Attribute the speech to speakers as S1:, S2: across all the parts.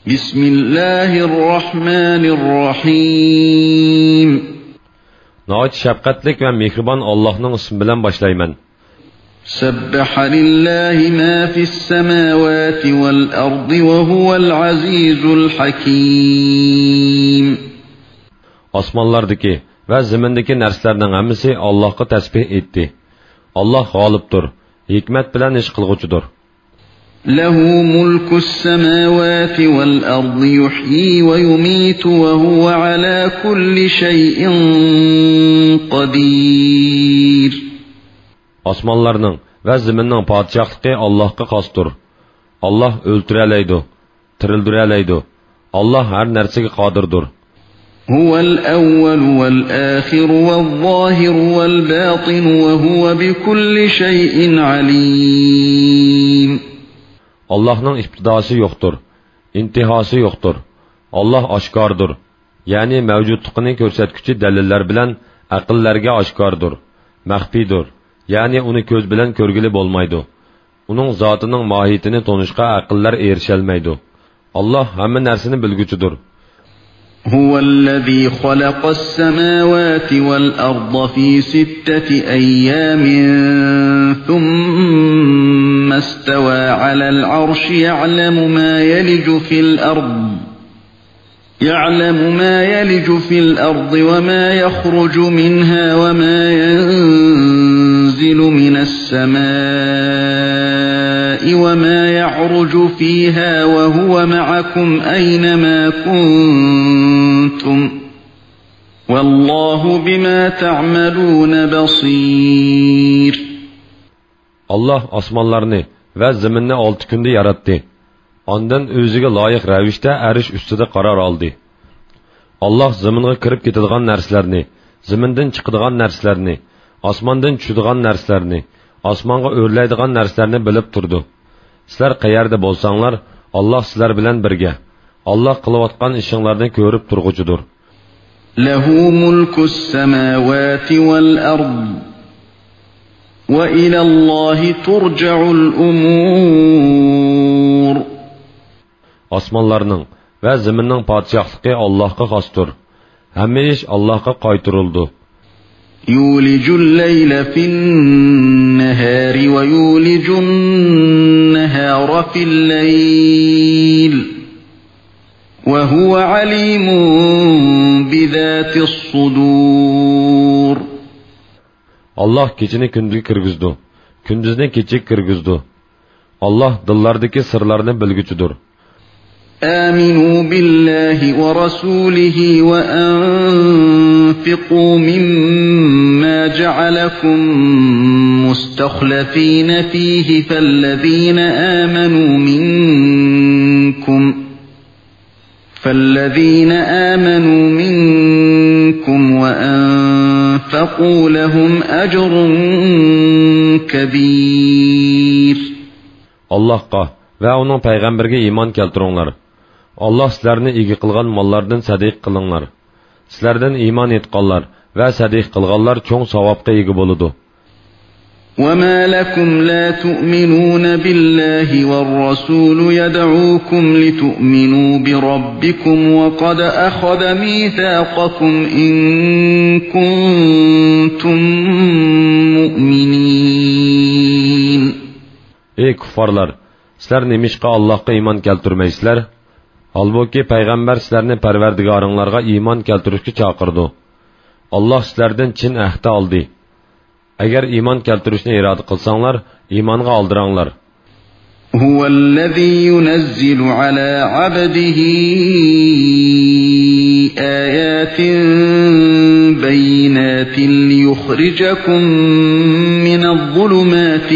S1: Bismillahirrahmanirrahim.
S2: Nəhayət şəfqətlik və mehriban Allah'ın ismi bilan başlayman.
S1: Sabbaha lillahi ma fis samawati wal ardi ve huvel azizul hakim.
S2: Osmonlardagi va zimindagi narsalarning hammasi Allohga tasbih etdi. Allah g'olibdir, hikmat bilan ish qilg'uchidir.
S1: له ملك السماوات والأرض يحيي ويميت وهو على كل شيء قدير.
S2: Osmonlarning va zaminning podshohligi Allohga xosdir. Allah o'ltiralaydi, tirildiraydi. Allah har narsaga qodirdir.
S1: هو الأول والآخر والظاهر والباطن وهو بكل شيء عليم.
S2: Allah'ın ibtidosi yo'qdir, intihosi yo'qdir. Allah oshkordir. Ya'ni mavjudligini ko'rsatuvchi dalillar bilan aqllarga oshkordir. Maxfidir. Ya'ni uni ko'z bilan ko'rgili bo'lmaydi. Uning zotining mohiyatini tonishga aqllar erisholmaydi. Allah hamma narsani bilguchidir.
S1: هو الذي خلق السماوات والأرض في 6 أيام ثم استوى على العرش يعلم ما يلج في الأرض وما يخرج منها وما ينزل من السماء وما يعرج فيها وهو معكم أينما كنتم والله بما تعملون بصير.
S2: Allah osmonlarni va zaminni 6 kunda yaratdi. Ondan o'ziga loyiq ravishda arish ustida qaror oldi. Allah zaminga kirib ketadigan narsalarni, zamindan chiqadigan narsalarni, osmondan tushadigan narsalarni, osmonga o'rlaydigan narsalarni bilib turdi. Sizlar qayerda bo'lsanglar, Allah sizlar bilan birga. Allah qilayotgan ishinglarni ko'rib turg'uchidir.
S1: Lahu mulkus samawati wal ard va ilallohi turja'ul umur.
S2: Osmonlarning va zaminning podshohligi Allohga xosdir. Hamma ish Allohga qaytarildi.
S1: Yulijul layla fin-nahari va yulijun nahara fil-layl va huwa alimun bizatis-sudur.
S2: Allah kechini kundga kirgizdi, kunduzni kechiga kirgizdi. Allah dillardagi sirlarni bilguchidir.
S1: آمنوا بالله ورسوله وأنفقوا مما جعلكم مستخلفين فيه فالذين آمنوا منكم وأنفقوا لهم أجر كبير.
S2: Allah'a ve onun peygamberine iman keltiringlar. Allah sizlarni ega qilgan mollardan sadiq qilinglar. Sizlardan iman etganlar va sadiq qilganlar cho'ng savobga ega bo'ladi.
S1: وما لكم لا تؤمنون بالله والرسول يدعوكم لتؤمنوا بربكم وقد أخذ ميثاقكم إن كنتم مؤمنين.
S2: Ey kuffarlar, sizlar nemishqa Allohga iymon keltirmaysizlar? Halbuki payg'ambar sizlarni parvardigoringlarga iymon keltirishga chaqirdi. Allah sizlardan chin ahd oldi. Agar iymon keltirishni iroda qilsanglar, iymonga oldiranglar.
S1: Huvallazi yunazzilu ala abdihi ayatin bayinatin liyukhrijakum minadh-dhulumati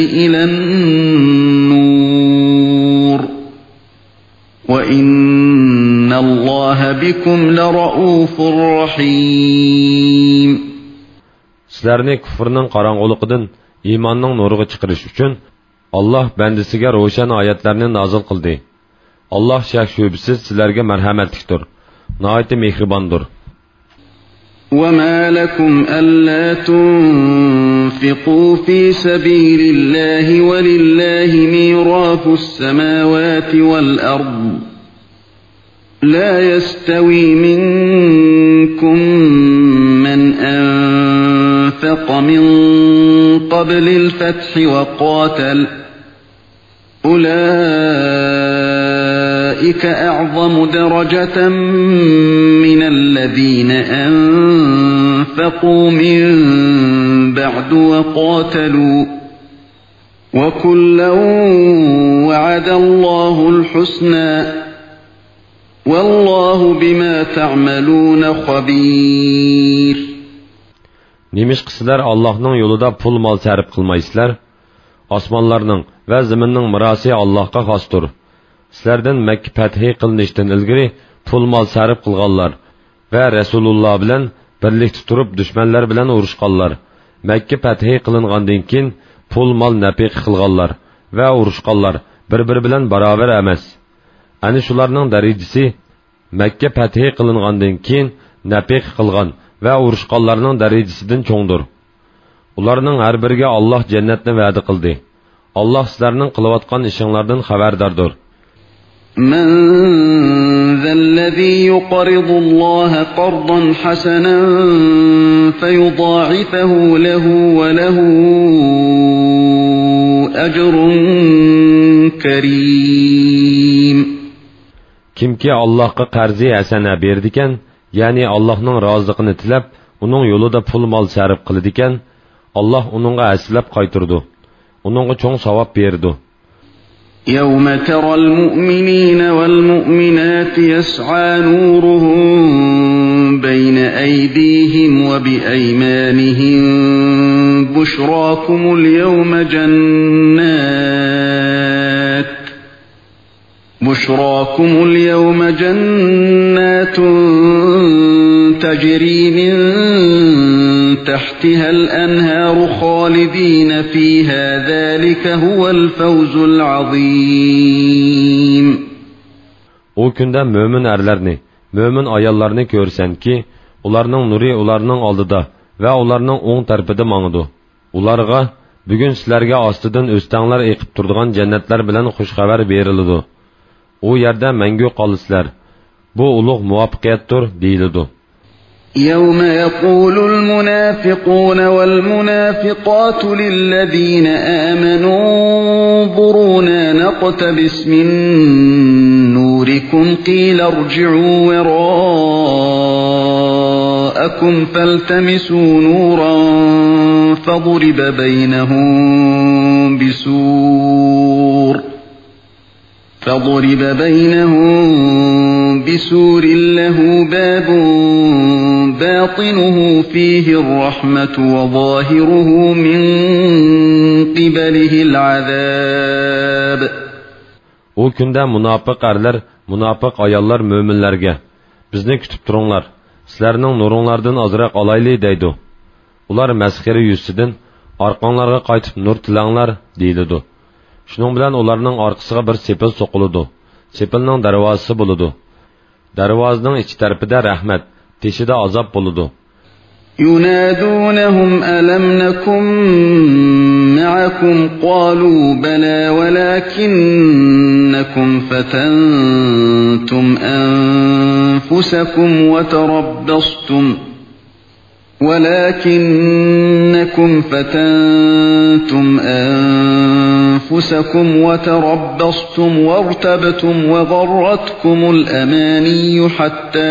S1: ilan-nur. Wa innallaha bikum lara'ufur rahim.
S2: Sizlarni kufrning qorong'uligidan iymonning nuriga chiqarish uchun Allah bandasiga ro'shan oyatlarni nozil qildi. Allah shak shubsiz sizlarga marhamatlidir, nihoyat mehribondir.
S1: وما لكم ألا تنفقوا في سبيل الله ولله ميراث السماوات والأرض لا يستوي منكم من أنفق من قبل الفتح وقاتل أولئك أعظم درجة من الذين أنفقوا من بعد وقاتلوا وكلا وعد الله الحسنى والله بما تعملون خبير.
S2: Nimish sizlar Allohning yo'lida pul mol sarf qilmaysizlar? Osmonlarning va zaminning mirosi Allohga xosdir. Sizlardan Makka fathi qilinishdan ilgari pul mol sarf qilganlar va Rasululloh bilan birlikda turib dushmanlar bilan urushganlar. Makka fathi qilingandan keyin pul mol nafiq qilganlar va urushganlar bir-biri bilan barobar emas. Ani shularning darajasi Makka fathi qilingandan keyin nafiq qilgan va urushganlarning darajasidan cho'ngdir. Ularning har biriga Alloh jannatni va'da qildi. Alloh sizlarning qilayotgan ishinglardan xabardordir.
S1: من ذا الذي يقرض الله قرضا حسنا فيضاعفه له وله أجر كريم.
S2: Kimki Allohga qarzi hasana berdikan, ya'ni Allohning roziliqini tilab, uning yo'lida pul mol sarf qiladikan, Alloh uningga aslab qaytirdi. Uningga cho'ng savob berdi.
S1: يوم ترى المؤمنين والمؤمنات يسعى نورهم بين أيديهم وبأيمانهم بشراكم اليوم جنات تجري من تحتها الأنهار خالدين فيها ذلك هو الفوز العظيم.
S2: O kunda mömin erlerini, mömin ayallarını görsen ki, ularning nuri ularning oldida va ularning o'ng tarafida mangdu. Ularga bugun sizlarga ostidan o'stanglar eqib turadigan jannatlar bilan xush xabar beriladi. O yerda mangu qolisizlar. Bu ulug' muvaffaqiyatdir deyiladi.
S1: يوم يقول المنافقون والمنافقات للذين آمنوا انظرونا نقتبس من نوركم قيل ارجعوا وراءكم فالتمسوا نورا فضرب بينهم بسور له باب باطنه فيه الرحمة وظاهره من قبله العذاب.
S2: O kunda münafık erler, münafık ayallar müminlerge, bizni kütüp turunlar, sizlerinin nurunlardan azırak alaylı deydu. Ular məskeri yüzsüdün, arqanlarga qaytıp nur tilanglar deyilidu. Şunun bilen onlarının arkasıga bir sepil soquludu. Sepilning darvozasi buludu. Darvozning ichi tarafida rahmat, teshida azob buludu.
S1: ينادونهم ألم نكن معكم قالوا بلى ولكنكم فتنتم أنفسكم وتربصتم وارتبتم وغرتكم الأماني حتى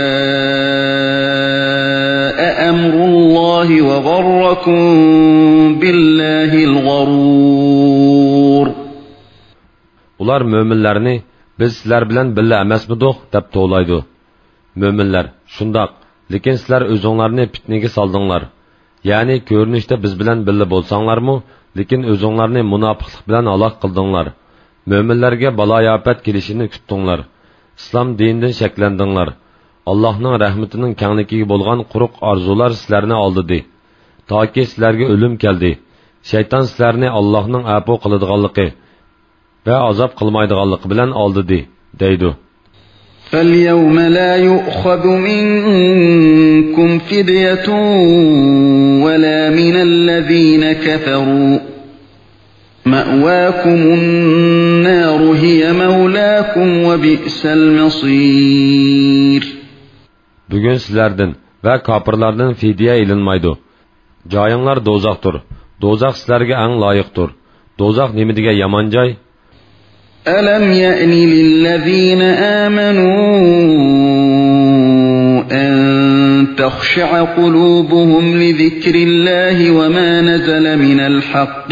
S1: جاء أمر الله وغركم بالله الغرور.
S2: Ular müminlerini biz sizler bilen billa emasmidik deb to'laydi. Müminler shundoq, lekin sizlar o'zinglarni fitnaga soldinglar. Ya'ni ko'rinishda biz bilan billa bo'lsanglarmi, lekin o'zinglarni munofiqlik bilan aloq qildinglar. Müminlarga balo-ofat kelishini kutdinglar. Islom dinidan shaklandinglar. Allohning rahmatining kengligiga bo'lgan quruq orzular sizlarni oldidi. Toki sizlarga o'lim keldi. Shayton sizlarni Allohning afo qiladiganligi va azob qilmaydiganligi bilan oldidi, deydi.
S1: فَالْيَوْمَ لَا يُؤْخَذُ مِنكُمْ فِدْيَةٌ وَلَا مِنَ الَّذِينَ كَفَرُوا مأواكم النار هي مولاكم وبئس المصير.
S2: Bugün sizlerden ve kapırlardan fidye ilinmaydı. Cayınlar dozaqdır. Dozaq sizlerge en layıqdır. Dozaq nemidige yaman cay?
S1: ألم يأن للذين آمنوا أن تخشع قلوبهم لذكر الله وما نزل من الحق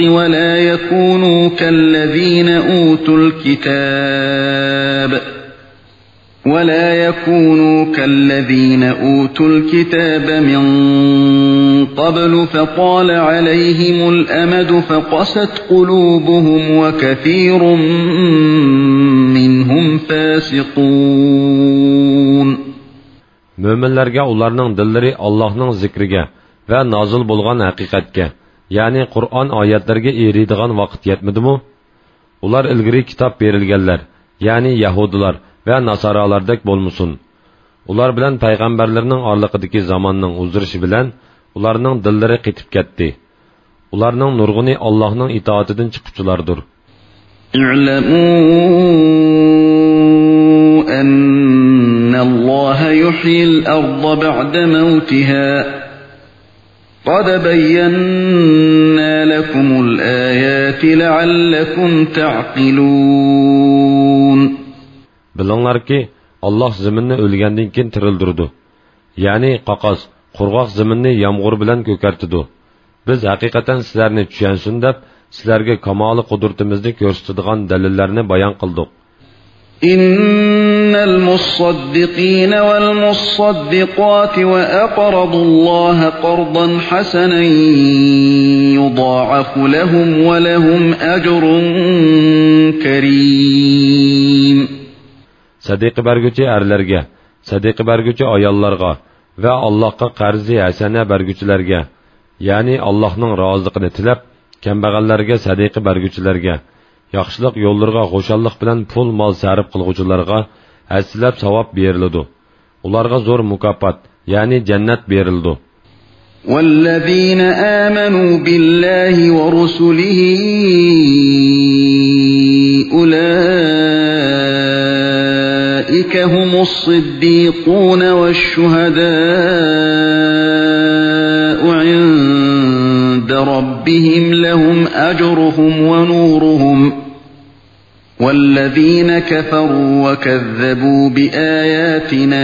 S1: ولا يكونوا كالذين أوتوا الكتاب من قبل فطال عليهم الأمد فقست قلوبهم وكثير منهم فاسقون.
S2: Möminlərgə onlarının dilləri Allah'ın zikrige və nazil bolğan həqiqətgə, yani Qur'an ayətlərgə eridigan vaqt yetmidimi? Ular ilgiri kitap berilganlar, yani Yahudilar və Nasaralardek bolmusun. Ular bilan payg'ambarlarning orliqidagi zamonning uzirishi bilan ularning dillari qetib ketdi. Ularning nurg'uni Allohning itoatidan chiquvchilardir.
S1: İ'lamu annallaha yuhyil arda ba'da mawtiha. Qad bayyana lakumul ayati la'allakum ta'qilun. Bilinglar ki, Allah zaminni o'lgandan keyin tirildirdi. Ya'ni qaqas, qurg'oq zaminni yomg'ir bilan ko'kartdi. Biz haqiqatan sizlarni tushunsin deb, sizlarga kamoli qudratimizni ko'rsatadigan dalillarni bayon qildik. Innal musaddiqina wal musaddiqati wa aqradulloha qardan hasanan yudha'afu lahum wa lahum ajrun karim. Sadiqi bergüçi erlerge, sadiqi bergüçi ayallarga ve Allah'a qarzi hasana bergüçilerge, yani Allah'ın razılıqını tilep, kembeğallerge sadiqi bergüçilerge, yaxşılık yollarga xoşallık bilen pul mal sarf qılğucularga hasilab savab berildi. Ularga zor mukafat, yani cennet berildi. وَالَّذِينَ آمَنُوا بِاللَّهِ وَرُسُلِهِ أُولَئِكَ هُمُ الصِّدِّيقُونَ وَالشُّهَدَاءُ عِندَ رَبِّهِمْ لَهُمْ أَجْرُهُمْ وَنُورُهُمْ وَالَّذِينَ كَفَرُوا وَكَذَّبُوا بِآيَاتِنَا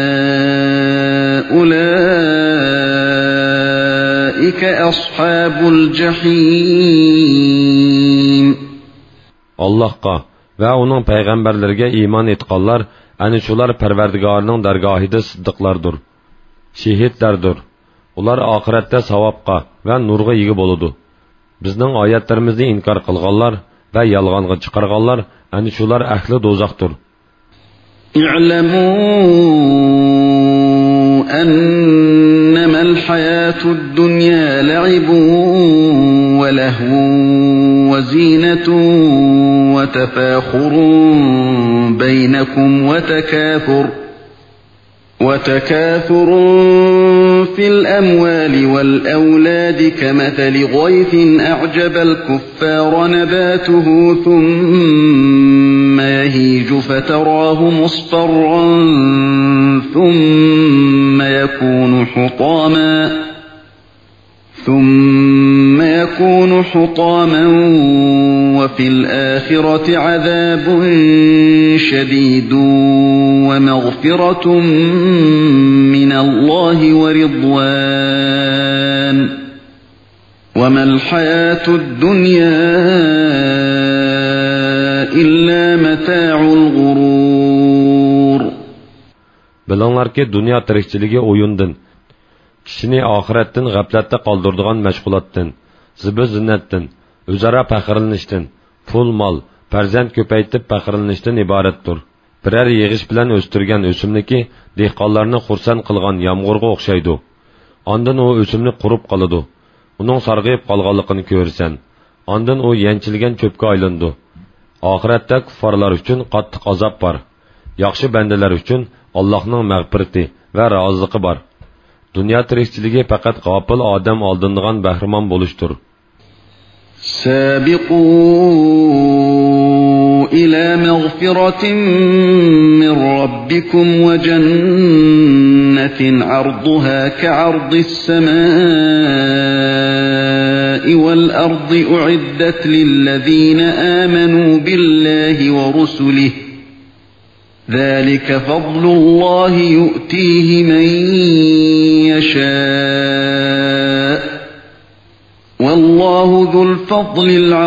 S1: أُولَئِكَ أَصْحَابُ الْجَحِيمِ. Allah'a ve onun peygamberlerine iman etqanlar, ani şular Perverdigarının dergahida siddiqlardır, şehitlerdir. Ular ahirette savabqa ve nurga ega boludu. Bizning oyatlarimizni inkar qilganlar ve yalg'onga chiqarganlar, ani şular ahli dozaqdir. İ'lamu ennemal hayatud dunya la'ibun ve lehvun ve zinetun وتفاخر بينكم وتكاثر في الأموال والأولاد كمثل غيث أعجب الكفار نباته ثم يهيج فتراه مصفرا ثم يكون حطاما وفي الآخرة عذاب شديد ومغفرة من الله ورضوان وما الحياة الدنيا إلا متاع الغرور. Bilinglar ki, dünya tirikçiligi o'yindan, kishini oxiratdan g'aflatda qoldiradigan mashg'ulotdan, zibu-zinnatdan, o'zaro faxrlanishdan, pul mol, farzand ko'paytib faxrlanishdan iboratdir. Biror yig'ish bilan o'stirgan o'simliki dehqonlarni xursand qilgan yomg'irga o'xshaydi. Ondan u o'simlik qurib qoladi. Uning sarg'ayib qolganligini ko'rsan, ondan u yanchilgan cho'pga aylandi. Oxiratda kuffarlar uchun qattiq azob bor. Yaxshi bandalar uchun Allohning mag'firati va roziligi bor. Dünya tirikçiligi faqat g'ofil odam oldindigan bahramon bo'lishdir.
S3: سابقوا إلى مغفرة من ربكم وجنة عرضها كعرض السماء والأرض أعدت للذين آمنوا بالله ورسله ذلك فضل الله يؤتيه من يشاء والله ذو الفضل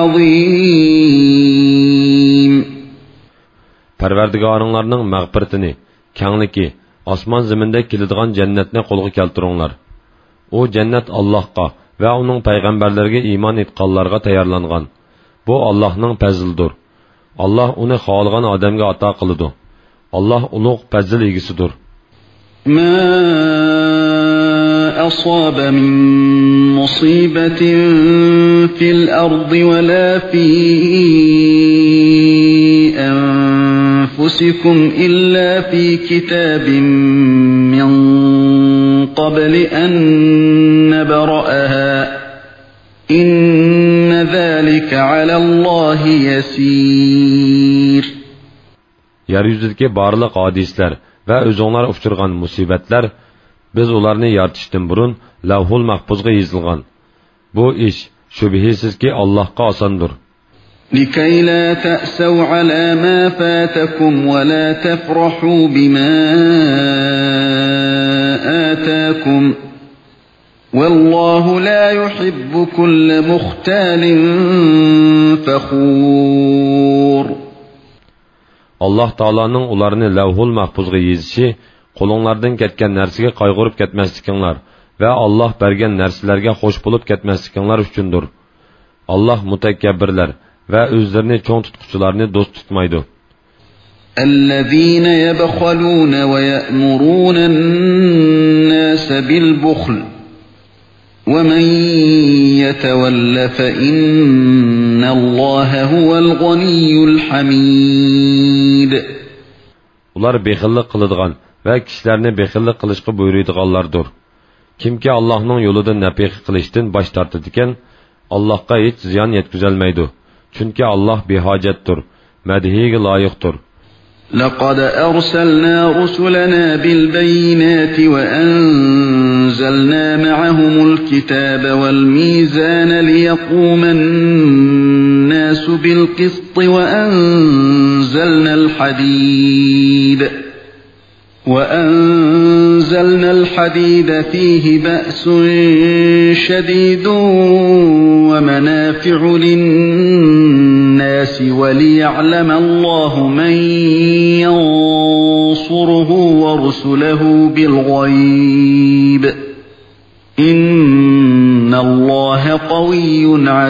S3: العظيم.
S2: Parvardigoringlarning mag'firatini, kengligi, osmon zaminda keladigan jannatni qo'lga keltiringlar. U jannat Allohga va uning payg'ambarlariga iymon etganlarga tayyorlangan. Bu Allohning fazlidir. Alloh uni xohlagan odamga ato qiladi. Allah ulug' fazl egisidir.
S3: Ma asaba min musibatin fil ardi wa la fi anfusikum illa fi kitabin min qabli an nabra'aha inna zalika 'ala Allahi yasir.
S2: Yeryüzüdeki barlıq hadisler ve özünler uçurgan musibetler, biz ularını yaratıştan burun lavhul mahfuzga yazılgan. Bu iş şübihisiz ki Allah'a asandır.
S3: لِكَيْ لَا تَأْسَوْا عَلَى مَا فَاتَكُمْ وَلَا تَفْرَحُوا بِمَا آتَاكُمْ وَاللّٰهُ لَا يُحِبُّ كُلَّ مُخْتَالٍ فَخُورٍ.
S2: Allah Taala'nın ularını lavhul mahfuzga yazışı, qo'linglardan ketgan narsaga qayg'urib ketmaslikinglar va Alloh bergan narsalarga xush bo'lib ketmaslikinglar uchundir. Alloh mutakabbirlar va o'zlarini cho'ng tutquchilarni do'st tutmaydi.
S3: الذين يبخلون ويأمرون الناس بالبخل ومن يتول فإن الله هو الغني الحميد.
S2: Ular bexillik qiladigan va kishilarni bexillik qilishga buyuradiganlardir. Kimki Allohning yo'lida nafiq qilishdan bosh tortadi ekan, Allohga hech ziyon yetkazolmaydi. Chunki Alloh behojatdir, madhiga loyiqdir.
S3: لقد أرسلنا رسلنا بالبينات وأنزلنا معهم الكتاب والميزان ليقوم الناس بالقسط وأنزلنا الحديد فيه بأس شديد ومنافع للناس وليعلم الله من ينصره ورسله بالغيب إن الله قوي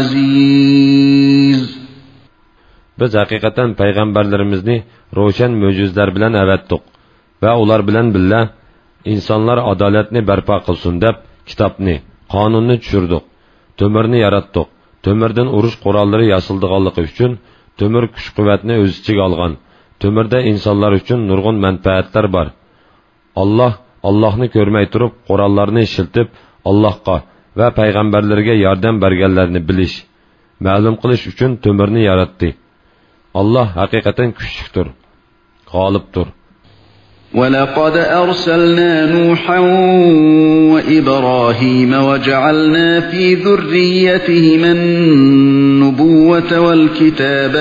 S3: عزيز.
S2: Biz haqiqatan payg'ambarlarimizni ro'shan mo'jizlar bilan avatdik va ular bilan billa insonlar adolatni barpo qilsin deb kitobni, qonunni tushirdik. To'mirni yaratdik. To'mirdan urush qurollari yasaldiganligi uchun to'mir kuch-quvvatni o'z ichiga olgan. To'mirda insonlar uchun nurg'un manfaatlar bor. Allohni ko'rmay turib qurollarni ishiltib Allohga va payg'ambarlarga yordam berganlarni bilish, ma'lum qilish uchun to'mirni yaratdi. Allah haqiqatan kuchlidir, g'olibdir.
S3: وَلَقَدْ أَرْسَلْنَا نُوحًا وَإِبْرَاهِيمَ وَجَعَلْنَا فِي ذُرِّيَّتِهِمَا النُّبُوَّةَ وَالْكِتَابَ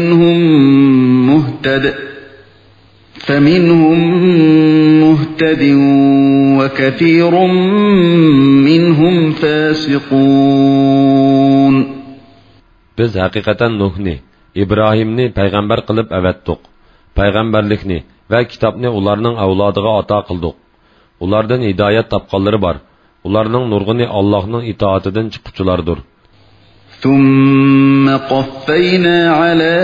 S3: فَمِنْهُمْ مُهْتَدٍ وَكَثِيرٌ مِنْهُمْ فَاسِقُونَ.
S2: Biz haqiqatan Nuhni, İbrahimni payg'ambar qilib avatdik. Payg'ambarlikni va kitobni ularning avlodiga ato qildik. Ulardan hidoyat topganlari bor. Ularning nurg'uni Allohning itoatidan chiquvchilardir.
S3: ثُمَّ قَفَّيْنَا عَلَى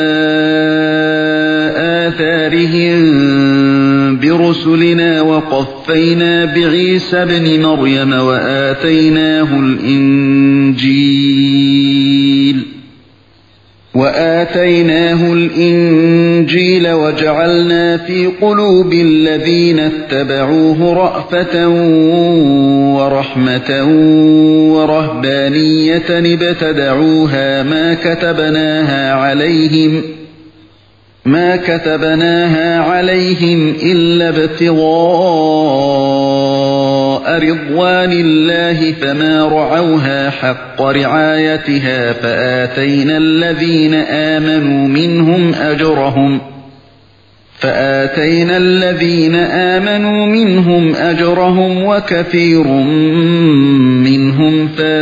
S3: آثَارِهِمْ بِرُسُلِنَا وَقَفَّيْنَا بِعِيسَى ابْنِ مَرْيَمَ وَآتَيْنَاهُ الْإِنْجِيلَ وآتيناه الإنجيل وجعلنا في قلوب الذين اتبعوه رأفة ورحمة ورهبانية ابتدعوها ما كتبناها عليهم إلا ابتغاء رضوان الله فما رعوها حق رعايتها فآتينا الذين آمنوا منهم أجرهم وكثير منهم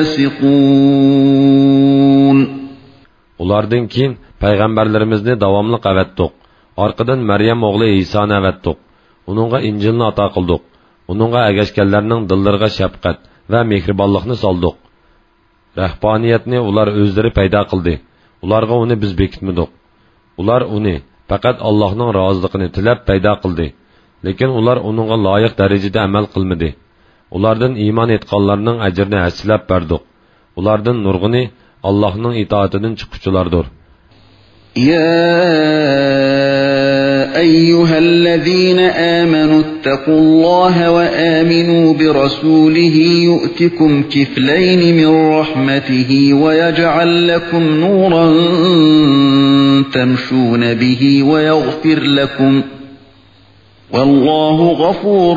S3: فاسقون.
S2: Ulardan keyin payg'ambarlarimizni davomli qavatdiq. Orqadan Maryam o'g'li Isoni avatdiq. Uningga Injilni ato qildik. Uningga agashganlarning dillariga shafqat va mehribonlikni soldik. Rahbaniyatni ular o'zlari paydo qildi. Ularga uni biz bekitmadik. Ular uni faqat Allohning roziligini tilab paydo qildi. Lekin ular uningga loyiq darajada amal qilmadi. Ulardan iymon etganlarning ajrini hasilab berdik. Ulardan nurg'ini Allohning itoatidan chiquvchilardir.
S3: يا أيها الذين آمنوا اتقوا الله وآمنوا برسوله يؤتكم كفلين من رحمته ويجعل لكم نورا تمشون به ويغفر لكم والله غفور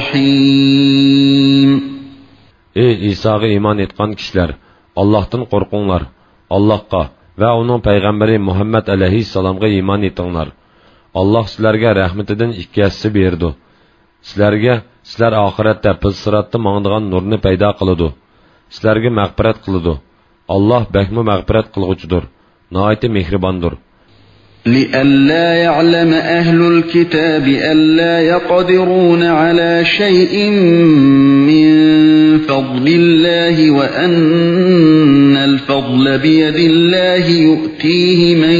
S3: رحيم.
S2: Ey İsa'ga iman etgan kişiler, Allah'tan korkunlar, Allah'a ve onun peygamberi Muhammed aleyhisselam'a iman etinglar. Allah sizlerge rahmetinden iki yassi berdi. Sizler ahirette pız sıratta mağdıgan nurni payda kılıdı. Sizlerge mağfiret kılıdı. Allah bekmi mağfiret kılgıcıdır. Naiti mehribandır.
S3: لئلا يعلم أهل الكتاب ألا يقدرون على شيء من فضل الله وأن الفضل بيد الله يؤتيه من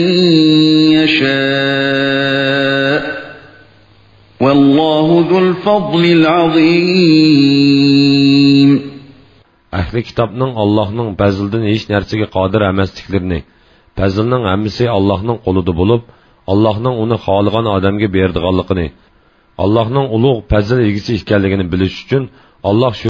S3: يشاء والله ذو الفضل العظيم.
S2: Ahli kitapның Allahның bəzildən heç nərsəyə qadir əməsliklərini, bəzilnin əmmisi Allahның qoludu bulub, Allahның onu xalığan adamga berdiğanlığını, Allahның uluq bəzil ilgisi ikənligini biliş üçün Allah